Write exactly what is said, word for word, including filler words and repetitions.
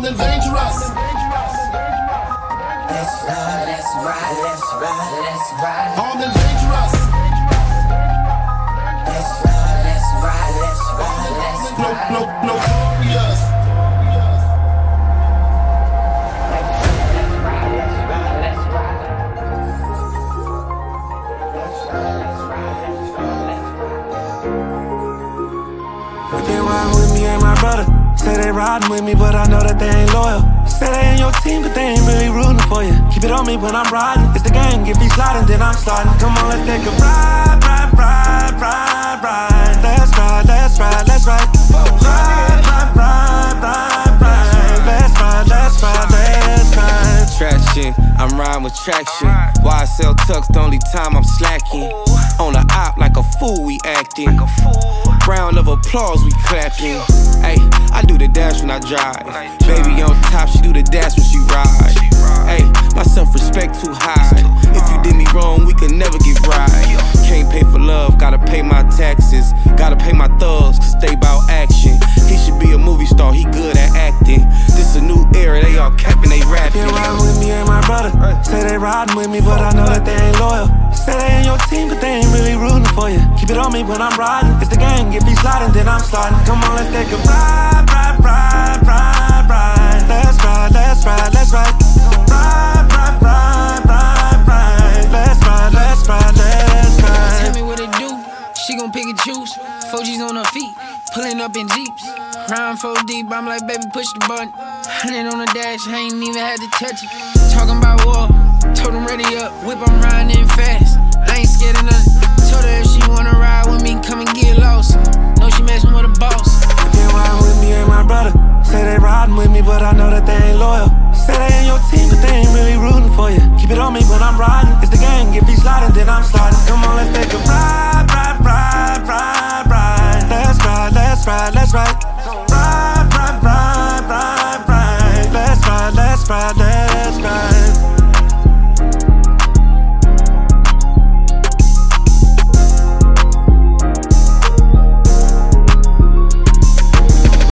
armed and dangerous. Let's ride, let's ride, let's ride, let's ride. Armed and dangerous. Let's ride, let's ride, let's ride, let's No, ride. no, notorious. If they riding with me, ain't my brother. Say they riding with me, but I know that they ain't loyal. Say they ain't your team, but they ain't really rooting for you. Keep it on me when I'm riding. It's the gang, if he's sliding, then I'm sliding. Come on, let's take a ride, ride, ride, ride, ride. Let's ride, let's ride, let's ride. Ride, ride, ride, ride, ride. Let's ride, let's ride, let's ride. Traction, I'm riding with traction. Why I sell tucks the only time I'm slacking. On the op like a fool, we acting. Round of applause, we clapping. Ayy, I do the dash when I drive. Baby on top, she do the dash when she ride. Ayy, my self-respect too high. If you did me wrong, we could never get right. Can't pay for love, gotta pay my taxes. Gotta pay my thugs, cause they bout action. He should be a movie star, he good at acting. This a new era, they all capping, they rapping. They riding with me, ain't my brother. Say they riding with me, but I know that they ain't loyal. Say they ain't your team, but they ain't really rooting for you. Keep it on me when I'm riding. It's the gang, if he's sliding, then I'm sliding. Come on, let's take a ride, ride, ride, ride, ride. Let's ride, let's ride, let's ride. Ride, ride, ride, ride, ride. Let's ride, let's ride, let's ride. Tell me what it do, she gon' pick and choose. Four G's on her feet, pulling up in Jeeps. Round four deep, I'm like, baby, push the button. Hundred on the dash, I ain't even had to touch it. Talking about war, told him ready up, whip, I'm riding in fast. I ain't scared of nothing. Told her if she wanna ride with me, come and get lost. Know she messing with a boss. If they riding with me, ain't my brother. Say they riding with me, but I know that they ain't loyal. Say they ain't your team, but they ain't really rooting for you. Keep it on me when I'm riding.